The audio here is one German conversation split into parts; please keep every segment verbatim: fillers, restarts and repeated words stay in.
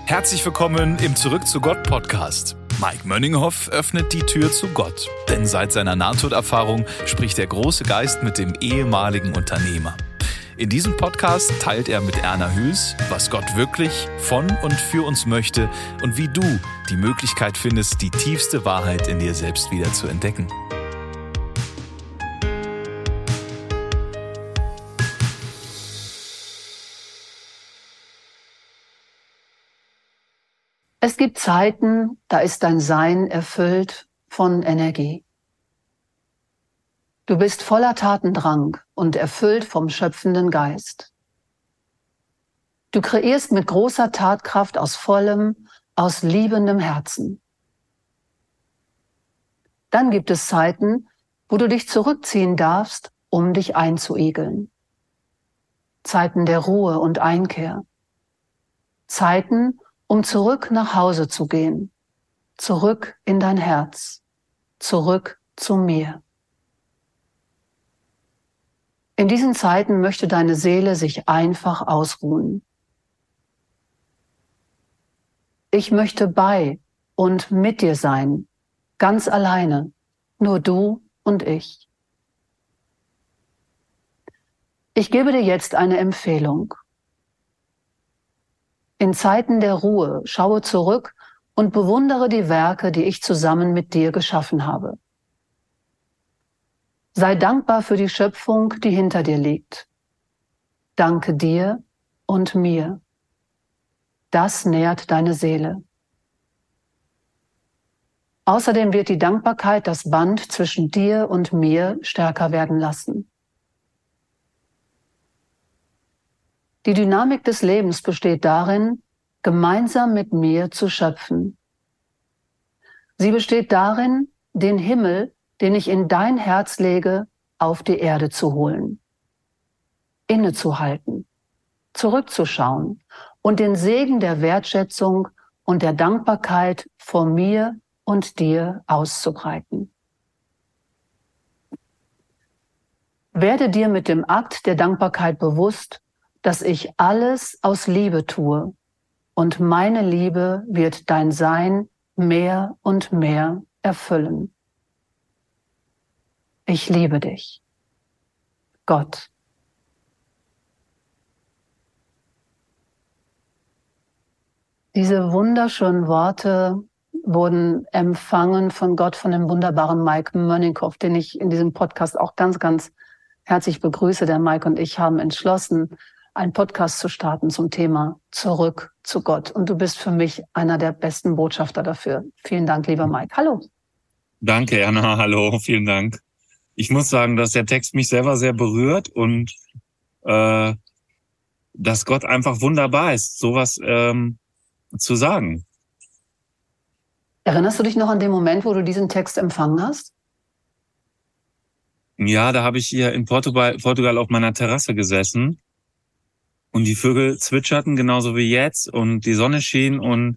Herzlich willkommen im Zurück zu Gott Podcast. Mike Mönninghoff öffnet die Tür zu Gott, denn seit seiner Nahtoderfahrung spricht der große Geist mit dem ehemaligen Unternehmer. In diesem Podcast teilt er mit Erna Hüß, was Gott wirklich von und für uns möchte und wie du die Möglichkeit findest, die tiefste Wahrheit in dir selbst wieder zu entdecken. Es gibt Zeiten, da ist dein Sein erfüllt von Energie. Du bist voller Tatendrang und erfüllt vom schöpfenden Geist. Du kreierst mit großer Tatkraft aus vollem, aus liebendem Herzen. Dann gibt es Zeiten, wo du dich zurückziehen darfst, um dich einzuigeln. Zeiten der Ruhe und Einkehr. Zeiten, um zurück nach Hause zu gehen, zurück in dein Herz, zurück zu mir. In diesen Zeiten möchte deine Seele sich einfach ausruhen. Ich möchte bei und mit dir sein, ganz alleine, nur du und ich. Ich gebe dir jetzt eine Empfehlung. In Zeiten der Ruhe schaue zurück und bewundere die Werke, die ich zusammen mit dir geschaffen habe. Sei dankbar für die Schöpfung, die hinter dir liegt. Danke dir und mir. Das nährt deine Seele. Außerdem wird die Dankbarkeit das Band zwischen dir und mir stärker werden lassen. Die Dynamik des Lebens besteht darin, gemeinsam mit mir zu schöpfen. Sie besteht darin, den Himmel, den ich in dein Herz lege, auf die Erde zu holen. Innezuhalten, zurückzuschauen und den Segen der Wertschätzung und der Dankbarkeit vor mir und dir auszubreiten. Werde dir mit dem Akt der Dankbarkeit bewusst, dass ich alles aus Liebe tue und meine Liebe wird dein Sein mehr und mehr erfüllen. Ich liebe dich. Gott. Diese wunderschönen Worte wurden empfangen von Gott, von dem wunderbaren Mike Mönninghoff, den ich in diesem Podcast auch ganz, ganz herzlich begrüße. Der Mike und ich haben entschlossen, einen Podcast zu starten zum Thema Zurück zu Gott. Und du bist für mich einer der besten Botschafter dafür. Vielen Dank, lieber Mike. Hallo. Danke, Erna. Hallo. Vielen Dank. Ich muss sagen, dass der Text mich selber sehr berührt und äh, dass Gott einfach wunderbar ist, sowas ähm, zu sagen. Erinnerst du dich noch an den Moment, wo du diesen Text empfangen hast? Ja, da habe ich hier in Portugal, Portugal auf meiner Terrasse gesessen und die Vögel zwitscherten genauso wie jetzt und die Sonne schien und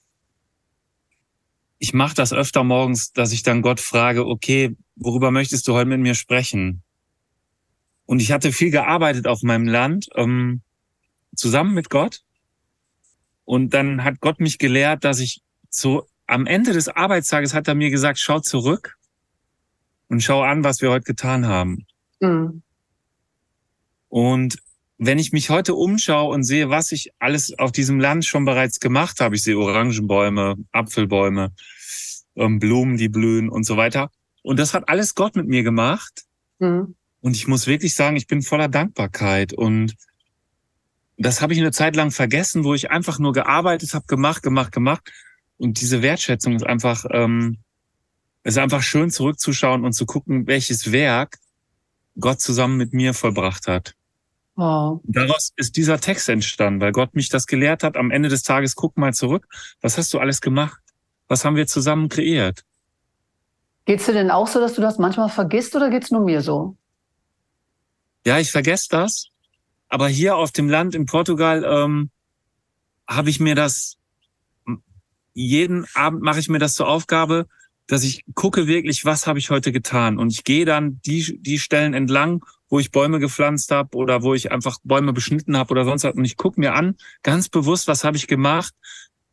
ich mache das öfter morgens, dass ich dann Gott frage, okay, worüber möchtest du heute mit mir sprechen? Und ich hatte viel gearbeitet auf meinem Land, ähm, zusammen mit Gott. Und dann hat Gott mich gelehrt, dass ich so am Ende des Arbeitstages hat er mir gesagt, schau zurück und schau an, was wir heute getan haben. Mhm. Und wenn ich mich heute umschaue und sehe, was ich alles auf diesem Land schon bereits gemacht habe, ich sehe Orangenbäume, Apfelbäume, ähm, Blumen, die blühen und so weiter. Und das hat alles Gott mit mir gemacht. Mhm. Und ich muss wirklich sagen, ich bin voller Dankbarkeit. Und das habe ich eine Zeit lang vergessen, wo ich einfach nur gearbeitet habe, gemacht, gemacht, gemacht. Und diese Wertschätzung ist einfach, ähm, es ist einfach schön zurückzuschauen und zu gucken, welches Werk Gott zusammen mit mir vollbracht hat. Wow. Daraus ist dieser Text entstanden, weil Gott mich das gelehrt hat. Am Ende des Tages, guck mal zurück. Was hast du alles gemacht? Was haben wir zusammen kreiert? Geht's dir denn auch so, dass du das manchmal vergisst oder geht's nur mir so? Ja, ich vergesse das. Aber hier auf dem Land in Portugal ähm, habe ich mir das, jeden Abend mache ich mir das zur Aufgabe, dass ich gucke wirklich, was habe ich heute getan. Und ich gehe dann die die Stellen entlang, wo ich Bäume gepflanzt habe oder wo ich einfach Bäume beschnitten habe oder sonst was. Und ich gucke mir an, ganz bewusst, was habe ich gemacht,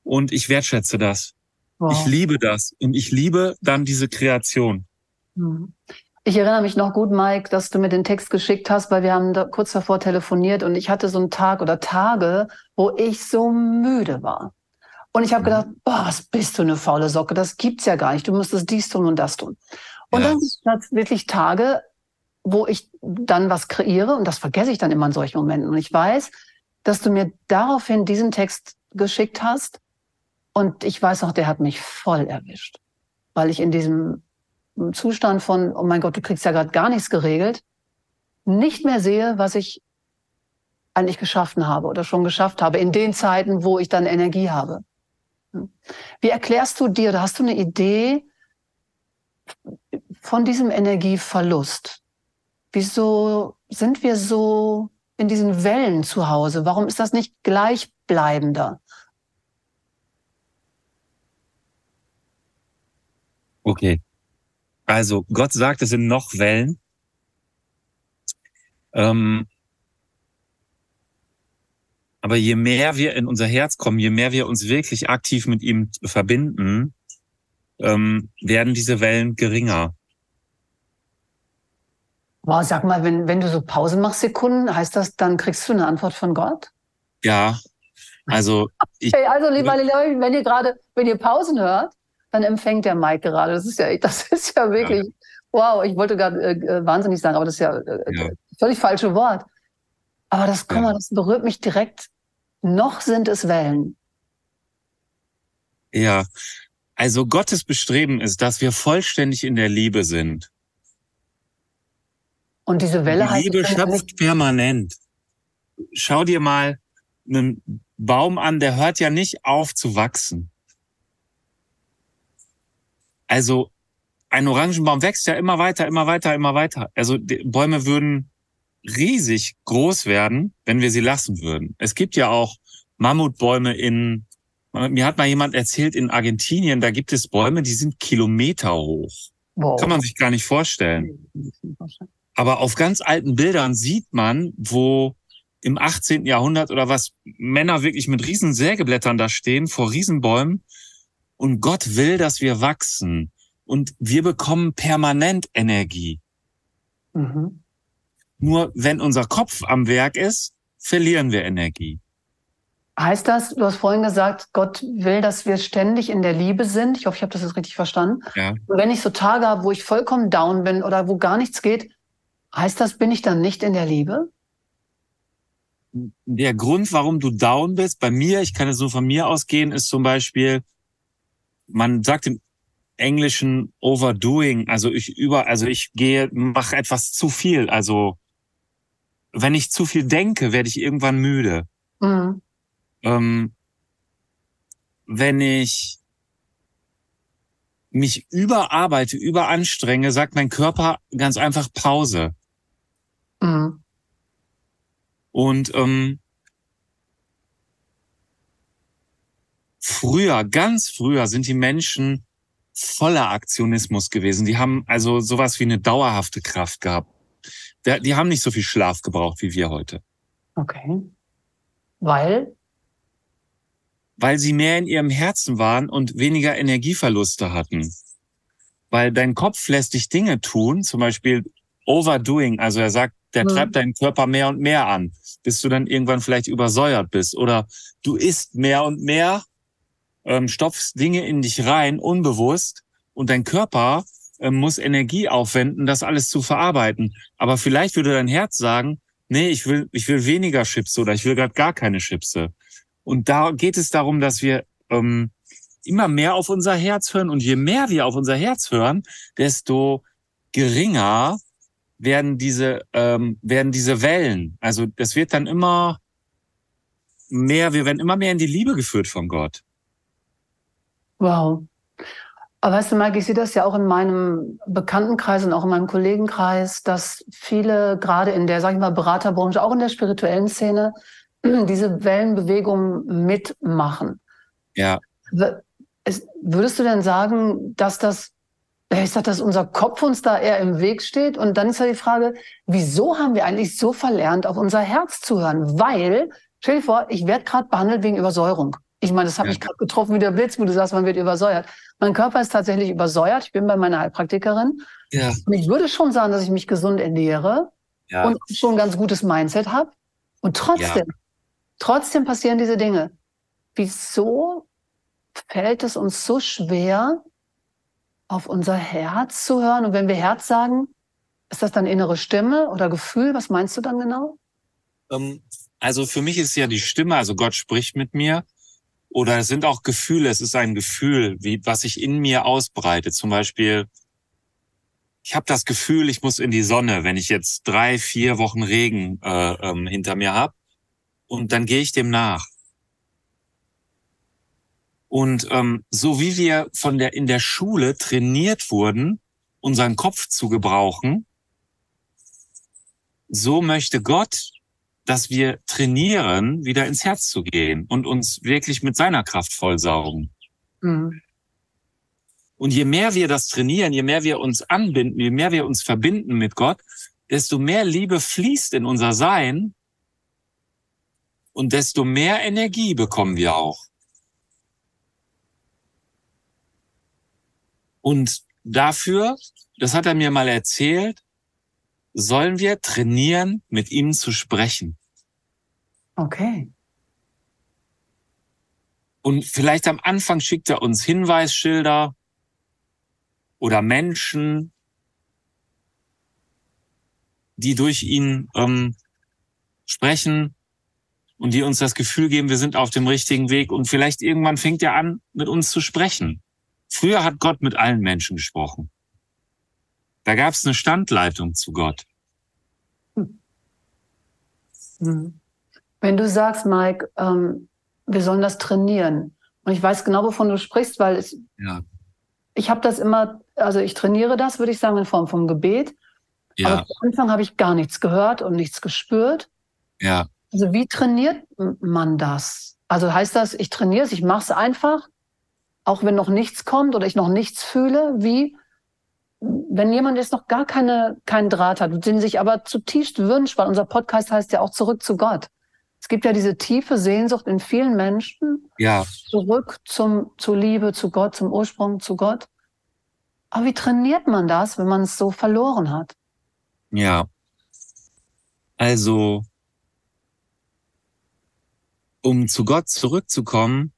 Und ich wertschätze das. Wow. Ich liebe das. Und ich liebe dann diese Kreation. Ich erinnere mich noch gut, Mike, dass du mir den Text geschickt hast, weil wir haben da kurz davor telefoniert und ich hatte so einen Tag oder Tage, wo ich so müde war. Und ich habe gedacht, boah, was bist du eine faule Socke, das gibt's ja gar nicht, du müsstest dies tun und das tun. Und Ja. dann gibt es wirklich Tage, wo ich dann was kreiere und das vergesse ich dann immer in solchen Momenten. Und ich weiß, dass du mir daraufhin diesen Text geschickt hast und ich weiß auch, der hat mich voll erwischt, weil ich in diesem Zustand von, oh mein Gott, du kriegst ja gerade gar nichts geregelt, nicht mehr sehe, was ich eigentlich geschaffen habe oder schon geschafft habe, in den Zeiten, wo ich dann Energie habe. Wie erklärst du dir, oder hast du eine Idee von diesem Energieverlust? Wieso sind wir so in diesen Wellen zu Hause? Warum ist das nicht gleichbleibender? Okay. Also Gott sagt, es sind noch Wellen. Ähm, aber je mehr wir in unser Herz kommen, je mehr wir uns wirklich aktiv mit ihm verbinden, ähm, werden diese Wellen geringer. Wow, sag mal, wenn, wenn du so Pausen machst, Sekunden, heißt das, dann kriegst du eine Antwort von Gott? Ja, also ich, Hey, also lieber Leute, wenn ihr gerade, wenn ihr Pausen hört, dann empfängt der Mike gerade. Das ist ja, das ist ja wirklich, ja. Wow, ich wollte gerade äh, wahnsinnig sagen, aber das ist ja, äh, ja. völlig falsche Wort. Aber das, guck mal, das berührt mich direkt. Noch sind es Wellen. Ja, also Gottes Bestreben ist, dass wir vollständig in der Liebe sind. Und diese Welle Die heißt... Liebe schöpft permanent. Schau dir mal einen Baum an, der hört ja nicht auf zu wachsen. Also ein Orangenbaum wächst ja immer weiter, immer weiter, immer weiter. Also die Bäume würden riesig groß werden, wenn wir sie lassen würden. Es gibt ja auch Mammutbäume in, mir hat mal jemand erzählt, in Argentinien, da gibt es Bäume, die sind Kilometer hoch. Wow. Kann man sich gar nicht vorstellen. Aber auf ganz alten Bildern sieht man, wo im achtzehnten Jahrhundert oder was Männer wirklich mit riesen Sägeblättern da stehen, vor Riesenbäumen. Und Gott will, dass wir wachsen. Und wir bekommen permanent Energie. Mhm. Nur wenn unser Kopf am Werk ist, verlieren wir Energie. Heißt das, du hast vorhin gesagt, Gott will, dass wir ständig in der Liebe sind? Ich hoffe, ich habe das jetzt richtig verstanden. Ja. Und wenn ich so Tage habe, wo ich vollkommen down bin oder wo gar nichts geht, heißt das, bin ich dann nicht in der Liebe? Der Grund, warum du down bist, bei mir, ich kann es nur von mir ausgehen, ist zum Beispiel, man sagt im Englischen overdoing, also ich über, also ich gehe, mache etwas zu viel. Also wenn ich zu viel denke, werde ich irgendwann müde. Mhm. Ähm, wenn ich mich überarbeite, überanstrenge, sagt mein Körper ganz einfach Pause. Mhm. Und ähm, früher, ganz früher sind die Menschen voller Aktionismus gewesen. Die haben also sowas wie eine dauerhafte Kraft gehabt. Die haben nicht so viel Schlaf gebraucht wie wir heute. Okay. Weil? Weil sie mehr in ihrem Herzen waren und weniger Energieverluste hatten. Weil dein Kopf lässt dich Dinge tun, zum Beispiel overdoing. Also er sagt, der mhm. treibt deinen Körper mehr und mehr an, bis du dann irgendwann vielleicht übersäuert bist. Oder du isst mehr und mehr, ähm, stopfst Dinge in dich rein, unbewusst. Und dein Körper ähm, muss Energie aufwenden, das alles zu verarbeiten. Aber vielleicht würde dein Herz sagen, nee, ich will, ich will weniger Chips oder ich will gerade gar keine Chipse. Und da geht es darum, dass wir ähm, immer mehr auf unser Herz hören. Und je mehr wir auf unser Herz hören, desto geringer werden diese ähm, werden diese Wellen. Also das wird dann immer mehr, wir werden immer mehr in die Liebe geführt von Gott. Wow. Aber weißt du, Mike, ich sehe das ja auch in meinem Bekanntenkreis und auch in meinem Kollegenkreis, dass viele gerade in der, sag ich mal, Beraterbranche, auch in der spirituellen Szene, diese Wellenbewegungen mitmachen. Ja. Würdest du denn sagen, dass das, ich sag, dass unser Kopf uns da eher im Weg steht? Und dann ist ja die Frage, wieso haben wir eigentlich so verlernt, auf unser Herz zu hören? Weil, stell dir vor, ich werde gerade behandelt wegen Übersäuerung. Ich meine, das hat Ja. mich gerade getroffen wie der Blitz, wo du sagst, man wird übersäuert. Mein Körper ist tatsächlich übersäuert. Ich bin bei meiner Heilpraktikerin. Ja. Und ich würde schon sagen, dass ich mich gesund ernähre Ja. und schon ein ganz gutes Mindset habe. Und trotzdem, Ja. trotzdem passieren diese Dinge. Wieso fällt es uns so schwer, auf unser Herz zu hören? Und wenn wir Herz sagen, ist das dann innere Stimme oder Gefühl? Was meinst du dann genau? Ähm, also für mich ist ja die Stimme, also Gott spricht mit mir. Oder es sind auch Gefühle, es ist ein Gefühl, wie was sich in mir ausbreitet. Zum Beispiel, ich habe das Gefühl, ich muss in die Sonne, wenn ich jetzt drei, vier Wochen Regen äh, ähm, hinter mir habe. Und dann gehe ich dem nach. Und ähm, so wie wir von der in der Schule trainiert wurden, unseren Kopf zu gebrauchen, so möchte Gott, dass wir trainieren, wieder ins Herz zu gehen und uns wirklich mit seiner Kraft vollsaugen. Mhm. Und je mehr wir das trainieren, je mehr wir uns anbinden, je mehr wir uns verbinden mit Gott, desto mehr Liebe fließt in unser Sein und desto mehr Energie bekommen wir auch. Und dafür, das hat er mir mal erzählt, sollen wir trainieren, mit ihm zu sprechen. Okay. Und vielleicht am Anfang schickt er uns Hinweisschilder oder Menschen, die durch ihn ähm, sprechen und die uns das Gefühl geben, wir sind auf dem richtigen Weg. Und vielleicht irgendwann fängt er an, mit uns zu sprechen. Früher hat Gott mit allen Menschen gesprochen. Da gab es eine Standleitung zu Gott. Mhm. Wenn du sagst, Mike, ähm, wir sollen das trainieren. Und ich weiß genau, wovon du sprichst, weil es, Ja. ich habe das immer, also ich trainiere das, würde ich sagen, in Form von Gebet. Ja. Aber am Anfang habe ich gar nichts gehört und nichts gespürt. Ja. Also wie trainiert man das? Also heißt das, ich trainiere es, ich mache es einfach, auch wenn noch nichts kommt oder ich noch nichts fühle? Wie, wenn jemand jetzt noch gar keine, keinen Draht hat, den sich aber zutiefst wünscht, weil unser Podcast heißt ja auch zurück zu Gott. Es gibt ja diese tiefe Sehnsucht in vielen Menschen, Ja. zurück zum, zur Liebe, zu Gott, zum Ursprung, zu Gott. Aber wie trainiert man das, wenn man es so verloren hat? Ja. Also, um zu Gott zurückzukommen,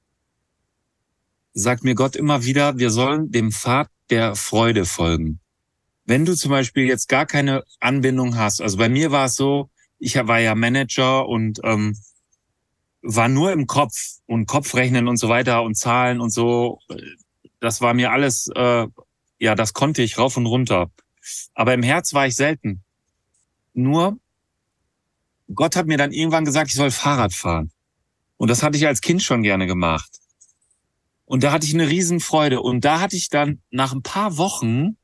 sagt mir Gott immer wieder, wir sollen dem Pfad der Freude folgen. Wenn du zum Beispiel jetzt gar keine Anbindung hast, also bei mir war es so, ich war ja Manager und ähm, war nur im Kopf und Kopfrechnen und so weiter und Zahlen und so, das war mir alles, äh, ja, das konnte ich rauf und runter. Aber im Herz war ich selten. Nur, Gott hat mir dann irgendwann gesagt, ich soll Fahrrad fahren. Und das hatte ich als Kind schon gerne gemacht. Und da hatte ich eine Riesenfreude. Und da hatte ich dann nach ein paar Wochen,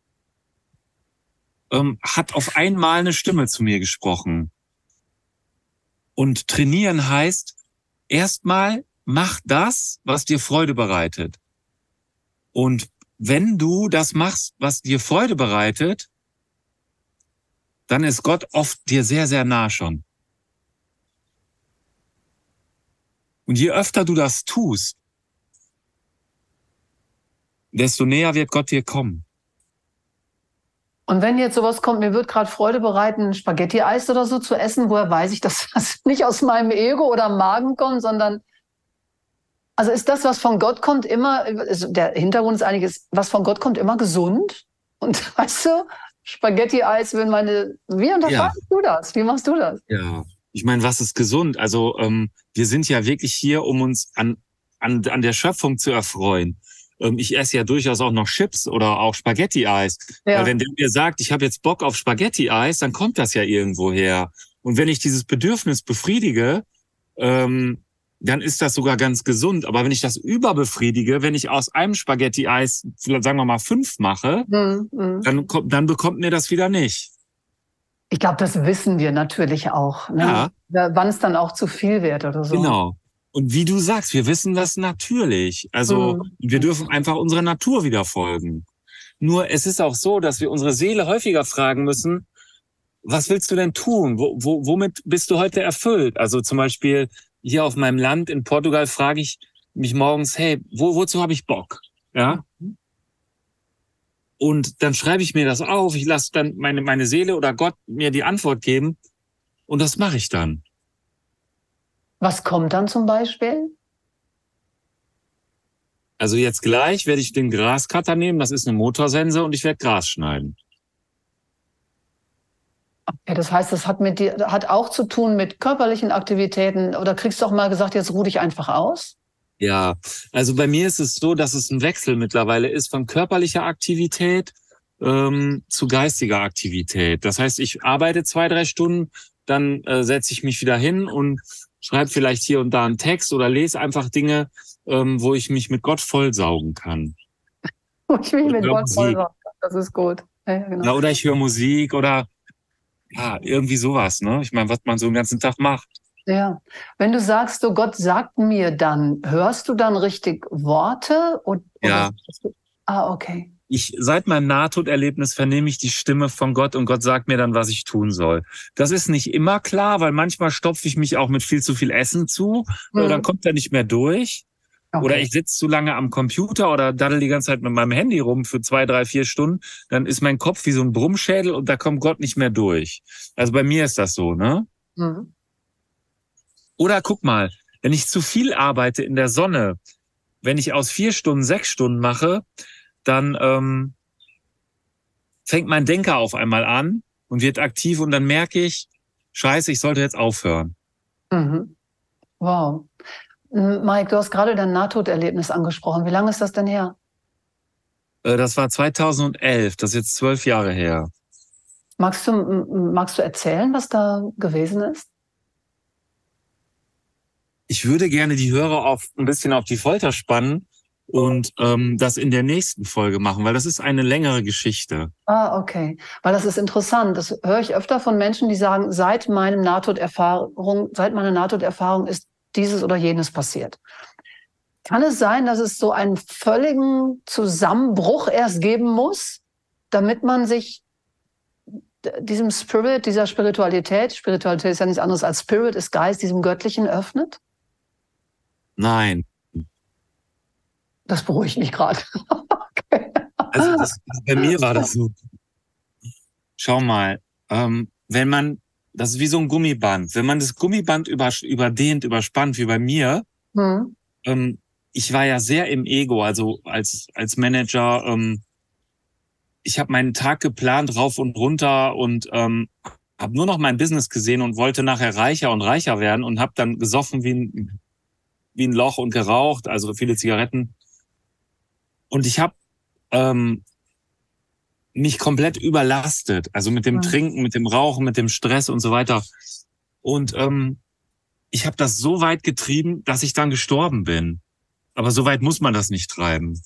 ähm, hat auf einmal eine Stimme zu mir gesprochen. Und trainieren heißt, erstmal mach das, was dir Freude bereitet. Und wenn du das machst, was dir Freude bereitet, dann ist Gott oft dir sehr, sehr nah schon. Und je öfter du das tust, desto näher wird Gott dir kommen. Und wenn jetzt sowas kommt, mir wird gerade Freude bereiten, Spaghetti-Eis oder so zu essen, woher weiß ich, dass das nicht aus meinem Ego oder Magen kommt, sondern, also ist das, was von Gott kommt, immer, der Hintergrund ist eigentlich, was von Gott kommt, immer gesund? Und weißt du, Spaghetti-Eis, wenn meine, wie unterscheidest ja. du das? Wie machst du das? Ja, ich meine, was ist gesund? Also ähm, wir sind ja wirklich hier, um uns an, an, an der Schöpfung zu erfreuen. Ähm, ich esse ja durchaus auch noch Chips oder auch Spaghetti-Eis. Ja. Weil wenn der mir sagt, ich habe jetzt Bock auf Spaghetti-Eis, dann kommt das ja irgendwo her. Und wenn ich dieses Bedürfnis befriedige, ähm, dann ist das sogar ganz gesund. Aber wenn ich das überbefriedige, wenn ich aus einem Spaghetti-Eis, sagen wir mal, fünf mache, mhm. dann, dann bekommt mir das wieder nicht. Ich glaube, das wissen wir natürlich auch, ne? Ja. Wann es dann auch zu viel wird oder so. Genau. Und wie du sagst, wir wissen das natürlich. Also mhm. wir dürfen einfach unserer Natur wieder folgen. Nur es ist auch so, dass wir unsere Seele häufiger fragen müssen, was willst du denn tun? Wo, wo, womit bist du heute erfüllt? Also zum Beispiel, hier auf meinem Land in Portugal frage ich mich morgens, hey, wo, wozu habe ich Bock? Ja. Und dann schreibe ich mir das auf, ich lasse dann meine, meine Seele oder Gott mir die Antwort geben und das mache ich dann. Was kommt dann zum Beispiel? Also jetzt gleich werde ich den Grascutter nehmen, das ist eine Motorsense und ich werde Gras schneiden. Okay, das heißt, das hat mit dir, hat auch zu tun mit körperlichen Aktivitäten oder kriegst du auch mal gesagt, jetzt ruh dich einfach aus? Ja, also bei mir ist es so, dass es ein Wechsel mittlerweile ist von körperlicher Aktivität ähm, zu geistiger Aktivität. Das heißt, ich arbeite zwei, drei Stunden, dann äh, setze ich mich wieder hin und schreibe vielleicht hier und da einen Text oder lese einfach Dinge, ähm, wo ich mich mit Gott vollsaugen kann. Wo ich mich Oder mit Gott Musik. vollsaugen kann, das ist gut. Ja, genau. Ja, oder ich höre Musik oder ja, irgendwie sowas, ne? Ich meine, was man so den ganzen Tag macht. Ja, wenn du sagst, so Gott sagt mir dann, hörst du dann richtig Worte? Und, Ja. Oder, ah, okay. Ich, seit meinem Nahtoderlebnis vernehme ich die Stimme von Gott und Gott sagt mir dann, was ich tun soll. Das ist nicht immer klar, weil manchmal stopfe ich mich auch mit viel zu viel Essen zu, Mhm. dann kommt er nicht mehr durch. Okay. Oder ich sitze zu lange am Computer oder daddel die ganze Zeit mit meinem Handy rum für zwei, drei, vier Stunden, dann ist mein Kopf wie so ein Brummschädel und da kommt Gott nicht mehr durch. Also bei mir ist das so, ne? Mhm. Oder guck mal, wenn ich zu viel arbeite in der Sonne, wenn ich aus vier Stunden sechs Stunden mache, dann ähm, fängt mein Denker auf einmal an und wird aktiv und dann merke ich, scheiße, ich sollte jetzt aufhören. Mhm. Wow. M- Mike, du hast gerade dein Nahtoderlebnis angesprochen. Wie lange ist das denn her? Äh, das war zweitausendelf, das ist jetzt zwölf Jahre her. Magst du, m- magst du erzählen, was da gewesen ist? Ich würde gerne die Hörer auf ein bisschen auf die Folter spannen und ähm, das in der nächsten Folge machen, weil das ist eine längere Geschichte. Ah, okay. Weil das ist interessant. Das höre ich öfter von Menschen, die sagen, seit meinem Nahtoderfahrung, seit meiner Nahtoderfahrung ist dieses oder jenes passiert. Kann es sein, dass es so einen völligen Zusammenbruch erst geben muss, damit man sich d- diesem Spirit, dieser Spiritualität, Spiritualität ist ja nichts anderes als Spirit, ist Geist, diesem Göttlichen öffnet? Nein, Das beruhigt mich gerade. Okay. also das, bei mir war das so. Schau mal, ähm, wenn man, das ist wie so ein Gummiband, wenn man das Gummiband über, überdehnt, überspannt, wie bei mir, Hm. ähm, ich war ja sehr im Ego, also als als Manager, ähm, ich habe meinen Tag geplant, rauf und runter und ähm, habe nur noch mein Business gesehen und wollte nachher reicher und reicher werden und habe dann gesoffen wie ein, wie ein Loch und geraucht, also viele Zigaretten. Und ich habe ähm, mich komplett überlastet, also mit dem Mhm. Trinken, mit dem Rauchen, mit dem Stress und so weiter. Und ähm, ich habe das so weit getrieben, dass ich dann gestorben bin. Aber so weit muss man das nicht treiben.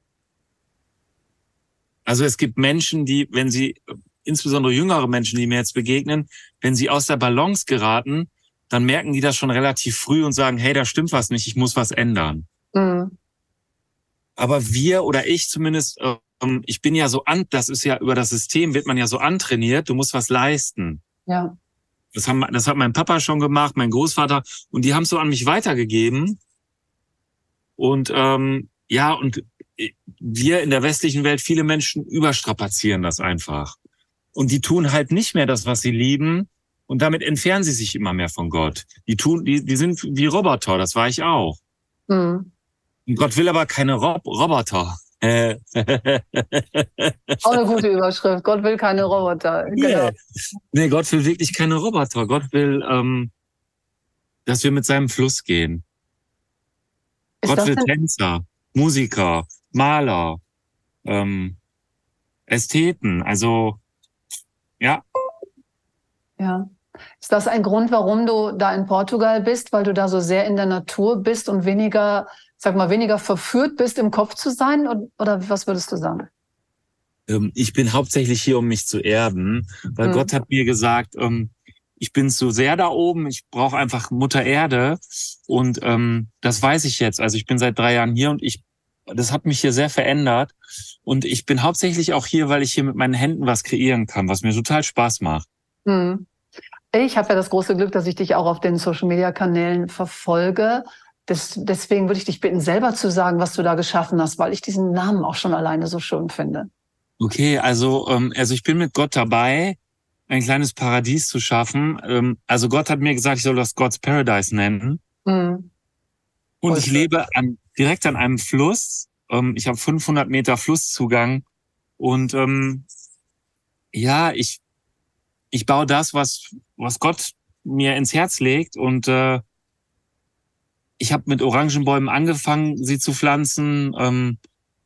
Also es gibt Menschen, die, wenn sie, insbesondere jüngere Menschen, die mir jetzt begegnen, wenn sie aus der Balance geraten, dann merken die das schon relativ früh und sagen, hey, da stimmt was nicht, ich muss was ändern. Hm. Aber wir oder ich zumindest, ähm, ich bin ja so an, das ist ja über das System, wird man ja so antrainiert, du musst was leisten. Ja. Das, haben, das hat mein Papa schon gemacht, mein Großvater, und die haben es so an mich weitergegeben. Und ähm, ja, und wir in der westlichen Welt, viele Menschen überstrapazieren das einfach. Und die tun halt nicht mehr das, was sie lieben, und damit entfernen sie sich immer mehr von Gott. Die tun, die, die sind wie Roboter, das war ich auch. Hm. Und Gott will aber keine Rob Roboter. Äh. Auch eine gute Überschrift. Gott will keine Roboter. Genau. Yeah. Nee, Gott will wirklich keine Roboter. Gott will, ähm, dass wir mit seinem Fluss gehen. Ist Gott das will denn, Tänzer, Musiker, Maler, ähm, Ästheten. Also, ja, ja. Ist das ein Grund, warum du da in Portugal bist, weil du da so sehr in der Natur bist und weniger, sag mal, weniger verführt bist, im Kopf zu sein? Oder, oder was würdest du sagen? ähm, ich bin hauptsächlich hier, um mich zu erden, weil Hm. Gott hat mir gesagt, ähm, ich bin zu sehr da oben, ich brauche einfach Mutter Erde, und ähm, das weiß ich jetzt. Also ich bin seit drei Jahren hier und ich, das hat mich hier sehr verändert, und ich bin hauptsächlich auch hier, weil ich hier mit meinen Händen was kreieren kann, was mir total Spaß macht. Hm. Ich habe ja das große Glück, dass ich dich auch auf den Social-Media-Kanälen verfolge. Das, deswegen würde ich dich bitten, selber zu sagen, was du da geschaffen hast, weil ich diesen Namen auch schon alleine so schön finde. Okay, also, ähm, also ich bin mit Gott dabei, ein kleines Paradies zu schaffen. Ähm, also Gott hat mir gesagt, ich soll das God's Paradise nennen. Mhm. Und ich lebe an, direkt an einem Fluss. Ähm, ich habe fünfhundert Meter Flusszugang. Und ähm, ja, ich ich baue das, was was Gott mir ins Herz legt. Und äh, ich habe mit Orangenbäumen angefangen, sie zu pflanzen. Ähm,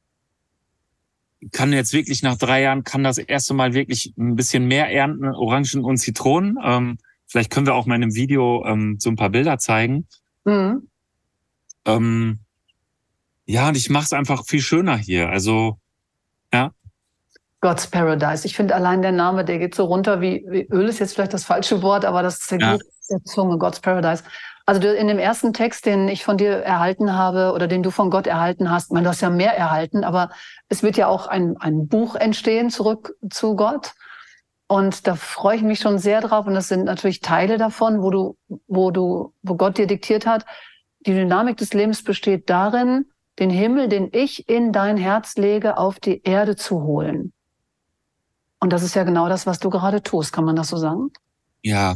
kann jetzt wirklich nach drei Jahren, kann das erste Mal wirklich ein bisschen mehr ernten, Orangen und Zitronen. Ähm, vielleicht können wir auch mal in einem Video ähm, so ein paar Bilder zeigen. Mhm. Ähm, ja, und ich mache es einfach viel schöner hier. Also, ja. God's Paradise. Ich finde allein der Name, der geht so runter wie, wie Öl ist jetzt vielleicht das falsche Wort, aber das zergeht ja. der Zunge, God's Paradise. Also du, in dem ersten Text, den ich von dir erhalten habe oder den du von Gott erhalten hast, ich meine, du hast ja mehr erhalten, aber es wird ja auch ein, ein Buch entstehen, zurück zu Gott. Und da freue ich mich schon sehr drauf. Und das sind natürlich Teile davon, wo du, wo du, wo Gott dir diktiert hat. Die Dynamik des Lebens besteht darin, den Himmel, den ich in dein Herz lege, auf die Erde zu holen. Und das ist ja genau das, was du gerade tust. Kann man das so sagen? Ja.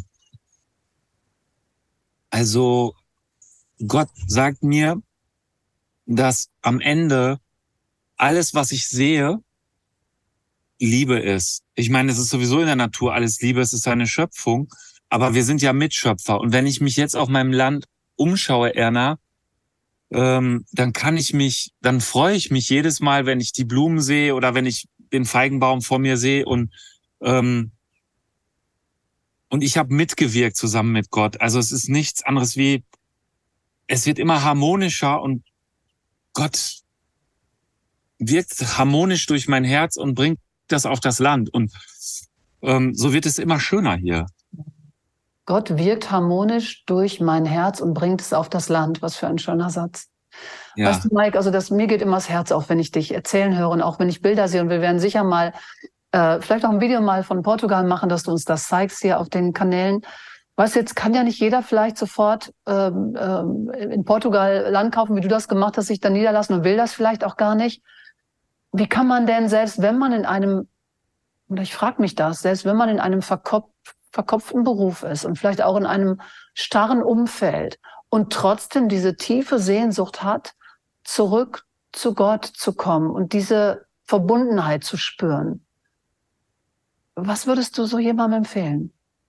Also Gott sagt mir, dass am Ende alles, was ich sehe, Liebe ist. Ich meine, es ist sowieso in der Natur alles Liebe, es ist eine Schöpfung, aber wir sind ja Mitschöpfer. Und wenn ich mich jetzt auf meinem Land umschaue, Erna, ähm, dann kann ich mich, dann freue ich mich jedes Mal, wenn ich die Blumen sehe oder wenn ich den Feigenbaum vor mir sehe und ähm, und ich habe mitgewirkt zusammen mit Gott. Also es ist nichts anderes wie, es wird immer harmonischer und Gott wirkt harmonisch durch mein Herz und bringt das auf das Land. Und ähm, so wird es immer schöner hier. Gott wirkt harmonisch durch mein Herz und bringt es auf das Land. Was für ein schöner Satz. Ja. Weißt du, Mike, also das, mir geht immer das Herz auf, wenn ich dich erzählen höre und auch wenn ich Bilder sehe. Und wir werden sicher mal, äh, vielleicht auch ein Video mal von Portugal machen, dass du uns das zeigst hier auf den Kanälen. Weißt du, jetzt kann ja nicht jeder vielleicht sofort ähm, ähm, in Portugal Land kaufen, wie du das gemacht hast, sich dann niederlassen und will das vielleicht auch gar nicht. Wie kann man denn, selbst wenn man in einem, oder ich frage mich das, selbst wenn man in einem verkopf, verkopften Beruf ist und vielleicht auch in einem starren Umfeld und trotzdem diese tiefe Sehnsucht hat, zurück zu Gott zu kommen und diese Verbundenheit zu spüren. Was würdest du so jemandem empfehlen?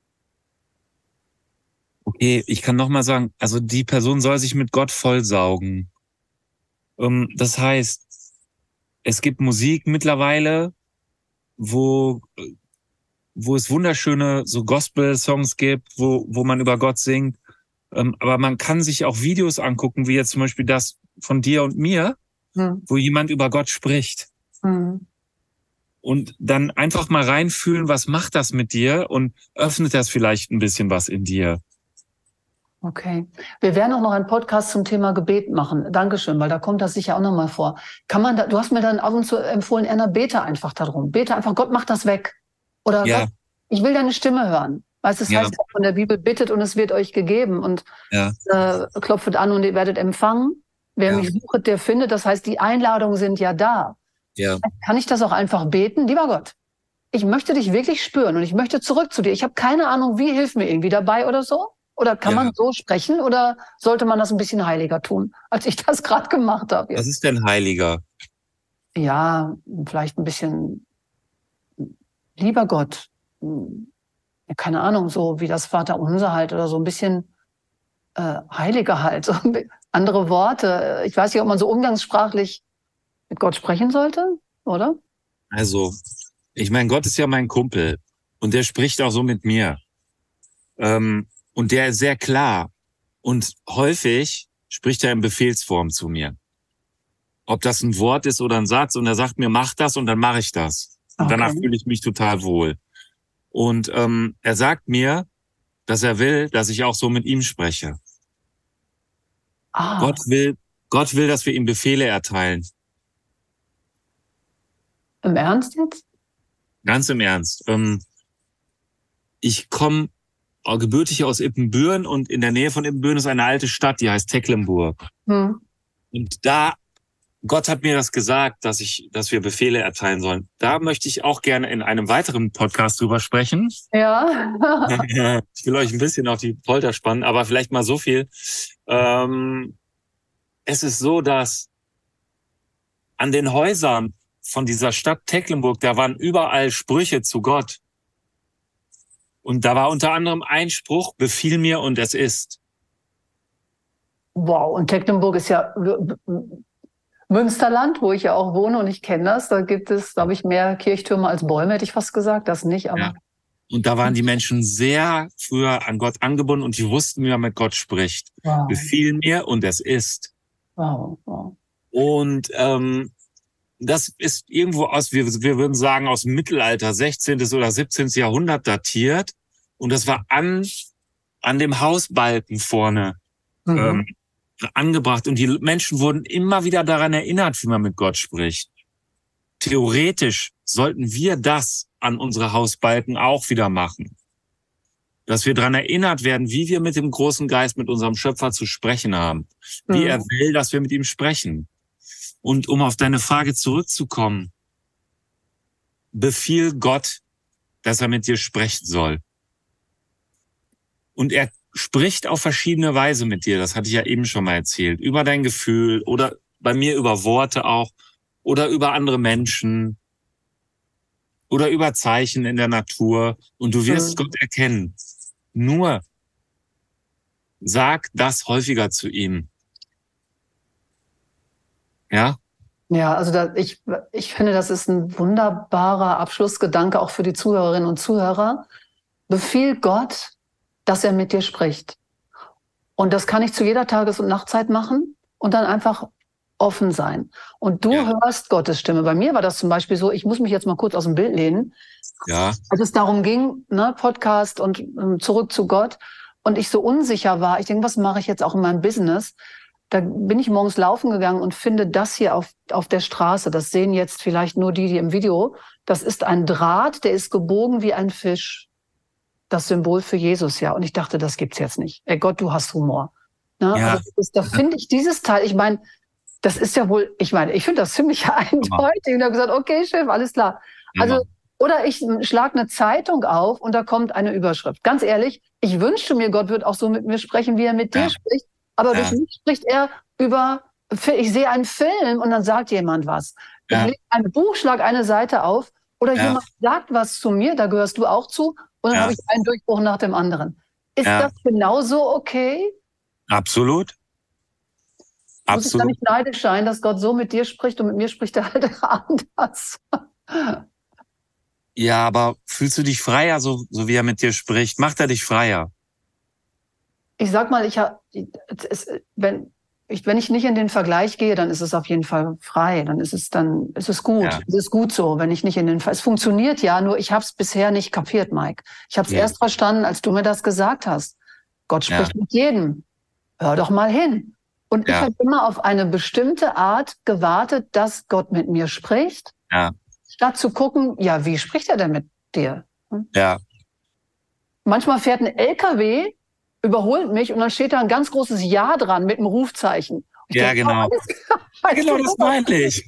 Okay, ich kann noch mal sagen, also die Person soll sich mit Gott vollsaugen. Ähm, das heißt, es gibt Musik mittlerweile, wo wo es wunderschöne so Gospel-Songs gibt, wo wo man über Gott singt. Ähm, aber man kann sich auch Videos angucken, wie jetzt zum Beispiel das von dir und mir, hm. wo jemand über Gott spricht. Hm. Und dann einfach mal reinfühlen, was macht das mit dir und öffnet das vielleicht ein bisschen was in dir. Okay. Wir werden auch noch einen Podcast zum Thema Gebet machen. Dankeschön, weil da kommt das sicher auch noch mal vor. Kann man da, du hast mir dann ab und zu empfohlen, Erna, bete einfach darum. Bete einfach, Gott macht das weg. Oder ja. Gott, ich will deine Stimme hören. Weißt du, es ja. heißt auch von der Bibel, bittet und es wird euch gegeben. Und ja. äh, klopft an und ihr werdet empfangen. Wer ja. mich sucht, der findet. Das heißt, die Einladungen sind ja da. Ja. Kann ich das auch einfach beten? Lieber Gott, ich möchte dich wirklich spüren und ich möchte zurück zu dir. Ich habe keine Ahnung, wie, hilf mir irgendwie dabei oder so. Oder kann ja. man so sprechen oder sollte man das ein bisschen heiliger tun, als ich das gerade gemacht habe? Was ist denn heiliger? Ja, vielleicht ein bisschen, lieber Gott, ja, keine Ahnung, so wie das Vaterunser halt oder so ein bisschen äh, heiliger halt, so andere Worte. Ich weiß nicht, ob man so umgangssprachlich mit Gott sprechen sollte, oder? Also, ich meine, Gott ist ja mein Kumpel und der spricht auch so mit mir. Ähm, Und der ist sehr klar. Und häufig spricht er in Befehlsform zu mir. Ob das ein Wort ist oder ein Satz. Und er sagt mir, mach das und dann mache ich das. Und okay. danach fühle ich mich total wohl. Und ähm, er sagt mir, dass er will, dass ich auch so mit ihm spreche. Ah. Gott will, Gott will, dass wir ihm Befehle erteilen. Im Ernst jetzt? Ganz im Ernst. Ähm, ich komme gebürtig aus Ippenbüren und in der Nähe von Ippenbüren ist eine alte Stadt, die heißt Tecklenburg. Hm. Und da, Gott hat mir das gesagt, dass ich, dass wir Befehle erteilen sollen. Da möchte ich auch gerne in einem weiteren Podcast drüber sprechen. Ja. Ich will euch ein bisschen auf die Folter spannen, aber vielleicht mal so viel. Ähm, es ist so, dass an den Häusern von dieser Stadt Tecklenburg, da waren überall Sprüche zu Gott. Und da war unter anderem ein Spruch, befiehl mir und es ist. Wow, und Tecklenburg ist ja Münsterland, wo ich ja auch wohne und ich kenne das. Da gibt es, glaube ich, mehr Kirchtürme als Bäume, hätte ich fast gesagt. Das nicht, aber... Ja. Und da waren die Menschen sehr früher an Gott angebunden und die wussten, wie man mit Gott spricht. Wow. Befiehl mir und es ist. Wow, wow. Und ähm, das ist irgendwo aus, wir, wir würden sagen, aus dem Mittelalter, sechzehnten oder siebzehnten Jahrhundert datiert. Und das war an, an dem Hausbalken vorne mhm. ähm, angebracht. Und die Menschen wurden immer wieder daran erinnert, wie man mit Gott spricht. Theoretisch sollten wir das an unsere Hausbalken auch wieder machen. Dass wir daran erinnert werden, wie wir mit dem großen Geist, mit unserem Schöpfer zu sprechen haben. Wie mhm. er will, dass wir mit ihm sprechen. Und um auf deine Frage zurückzukommen, befiehl Gott, dass er mit dir sprechen soll. Und er spricht auf verschiedene Weise mit dir, das hatte ich ja eben schon mal erzählt, über dein Gefühl oder bei mir über Worte auch oder über andere Menschen oder über Zeichen in der Natur und du wirst mhm. Gott erkennen. Nur sag das häufiger zu ihm. Ja? Ja, also da, ich, ich finde, das ist ein wunderbarer Abschlussgedanke auch für die Zuhörerinnen und Zuhörer. Befiehl Gott, dass er mit dir spricht. Und das kann ich zu jeder Tages- und Nachtzeit machen und dann einfach offen sein. Und du ja. hörst Gottes Stimme. Bei mir war das zum Beispiel so, ich muss mich jetzt mal kurz aus dem Bild lehnen. Ja. Als es darum ging, ne, Podcast und um, zurück zu Gott und ich so unsicher war, ich denke, was mache ich jetzt auch in meinem Business? Da bin ich morgens laufen gegangen und finde das hier auf, auf der Straße. Das sehen jetzt vielleicht nur die, die im Video. Das ist ein Draht, der ist gebogen wie ein Fisch. Das Symbol für Jesus, ja. Und ich dachte, das gibt's jetzt nicht. Ey Gott, du hast Humor. Ne? Ja. Also ist, da finde ich dieses Teil, ich meine, das ist ja wohl, ich meine, ich finde das ziemlich eindeutig. Und habe gesagt, okay, Chef, alles klar. Also, oder ich schlage eine Zeitung auf und da kommt eine Überschrift. Ganz ehrlich, ich wünschte mir, Gott wird auch so mit mir sprechen, wie er mit ja. dir spricht. Aber ja. durch mich spricht er über, ich sehe einen Film und dann sagt jemand was. Ich ja. lese ein Buch, schlage eine Seite auf oder ja. jemand sagt was zu mir, da gehörst du auch zu und dann ja. habe ich einen Durchbruch nach dem anderen. Ist ja. das genauso okay? Absolut. Muss Absolut. ich da nicht neidisch sein, dass Gott so mit dir spricht und mit mir spricht er halt anders? Ja, aber fühlst du dich freier, so, so wie er mit dir spricht? Macht er dich freier? Ich sag mal, ich habe, wenn ich, wenn ich nicht in den Vergleich gehe, dann ist es auf jeden Fall frei. Dann ist es dann, ist es gut. Ja. Es ist gut so, wenn ich nicht in den. Es funktioniert ja, nur ich habe es bisher nicht kapiert, Mike. Ich habe es ja. erst verstanden, als du mir das gesagt hast. Gott spricht ja. mit jedem. Hör doch mal hin. Und ja. ich habe immer auf eine bestimmte Art gewartet, dass Gott mit mir spricht, ja. statt zu gucken, ja, wie spricht er denn mit dir? Hm? Ja. Manchmal fährt ein L K W, überholt mich und dann steht da ein ganz großes Ja dran mit einem Rufzeichen. Ich ja, denke, genau. Oh, genau, das meine ich.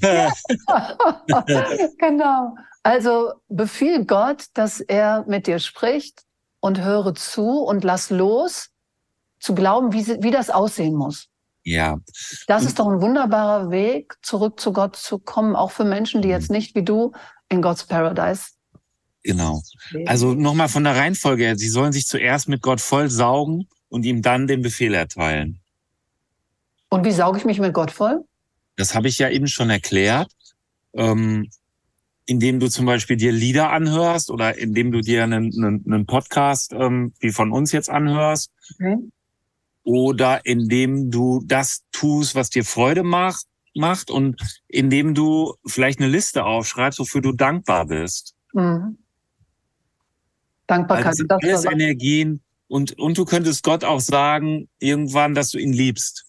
Genau. Also befiehl Gott, dass er mit dir spricht und höre zu und lass los, zu glauben, wie, wie das aussehen muss. Ja. Das ist doch ein wunderbarer Weg, zurück zu Gott zu kommen, auch für Menschen, die jetzt nicht wie du in God's Paradise. Genau. Also nochmal von der Reihenfolge her. Sie sollen sich zuerst mit Gott voll saugen und ihm dann den Befehl erteilen. Und wie sauge ich mich mit Gott voll? Das habe ich ja eben schon erklärt. Ähm, indem du zum Beispiel dir Lieder anhörst oder indem du dir einen, einen, einen Podcast ähm, wie von uns jetzt anhörst. Okay. Oder indem du das tust, was dir Freude macht, macht und indem du vielleicht eine Liste aufschreibst, wofür du dankbar bist. Mhm. Dankbarkeit. Also das sind alles Energien und, und du könntest Gott auch sagen, irgendwann, dass du ihn liebst.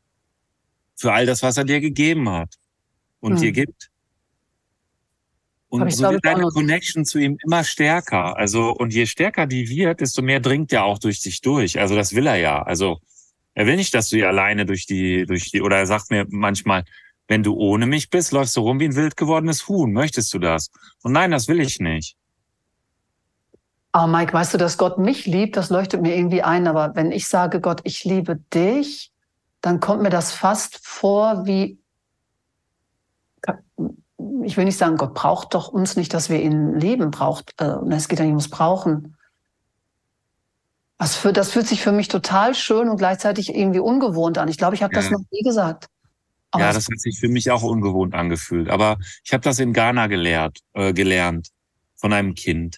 Für all das, was er dir gegeben hat und mhm. dir gibt. Und so wird deine Connection zu ihm immer stärker. Also, und je stärker die wird, desto mehr dringt er auch durch dich durch. Also, das will er ja. Also, er will nicht, dass du hier alleine durch die, durch die, oder er sagt mir manchmal, wenn du ohne mich bist, läufst du rum wie ein wild gewordenes Huhn. Möchtest du das? Und nein, das will ich nicht. Aber Mike, weißt du, dass Gott mich liebt, das leuchtet mir irgendwie ein. Aber wenn ich sage, Gott, ich liebe dich, dann kommt mir das fast vor wie, ich will nicht sagen, Gott braucht doch uns nicht, dass wir ihn lieben, braucht, äh, es geht ja nicht ums Brauchen. Das, für, das fühlt sich für mich total schön und gleichzeitig irgendwie ungewohnt an. Ich glaube, ich habe ja. das noch nie gesagt. Aber ja, das hat sich für mich auch ungewohnt angefühlt. Aber ich habe das in Ghana gelehrt, äh, gelernt von einem Kind.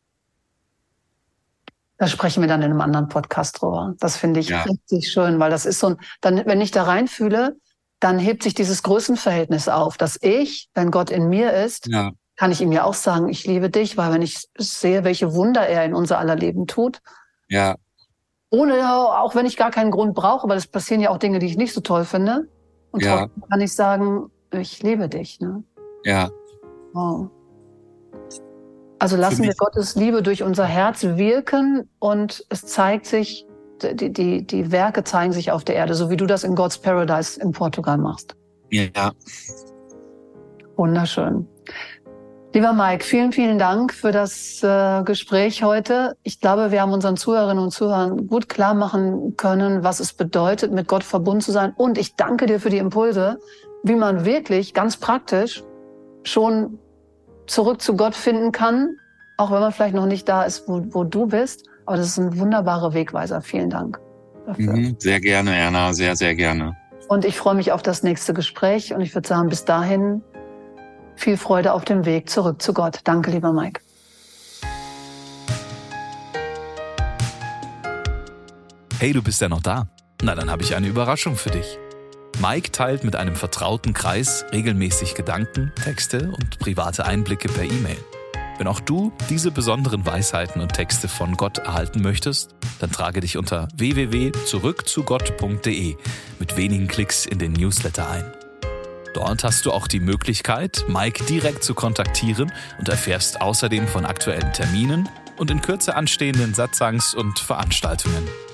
Da sprechen wir dann in einem anderen Podcast drüber. Das finde ich ja. richtig schön, weil das ist so ein, dann, wenn ich da reinfühle, dann hebt sich dieses Größenverhältnis auf, dass ich, wenn Gott in mir ist, ja. kann ich ihm ja auch sagen, ich liebe dich, weil wenn ich sehe, welche Wunder er in unser aller Leben tut, ja. ohne, auch wenn ich gar keinen Grund brauche, weil es passieren ja auch Dinge, die ich nicht so toll finde, und ja. trotzdem kann ich sagen, ich liebe dich. Ne? Ja. Wow. Also lassen wir Gottes Liebe durch unser Herz wirken und es zeigt sich, die, die, die Werke zeigen sich auf der Erde, so wie du das in God's Paradise in Portugal machst. Ja. Wunderschön. Lieber Mike, vielen, vielen Dank für das äh, Gespräch heute. Ich glaube, wir haben unseren Zuhörerinnen und Zuhörern gut klar machen können, was es bedeutet, mit Gott verbunden zu sein. Und ich danke dir für die Impulse, wie man wirklich ganz praktisch schon zurück zu Gott finden kann, auch wenn man vielleicht noch nicht da ist, wo, wo du bist. Aber das ist ein wunderbarer Wegweiser. Vielen Dank dafür. Mhm, sehr gerne, Erna, sehr, sehr gerne. Und ich freue mich auf das nächste Gespräch. Und ich würde sagen, bis dahin viel Freude auf dem Weg zurück zu Gott. Danke, lieber Mike. Hey, du bist ja noch da? Na, dann habe ich eine Überraschung für dich. Mike teilt mit einem vertrauten Kreis regelmäßig Gedanken, Texte und private Einblicke per E-Mail. Wenn auch du diese besonderen Weisheiten und Texte von Gott erhalten möchtest, dann trage dich unter w w w punkt zurück zu gott punkt d e mit wenigen Klicks in den Newsletter ein. Dort hast du auch die Möglichkeit, Mike direkt zu kontaktieren und erfährst außerdem von aktuellen Terminen und in Kürze anstehenden Satzangs und Veranstaltungen.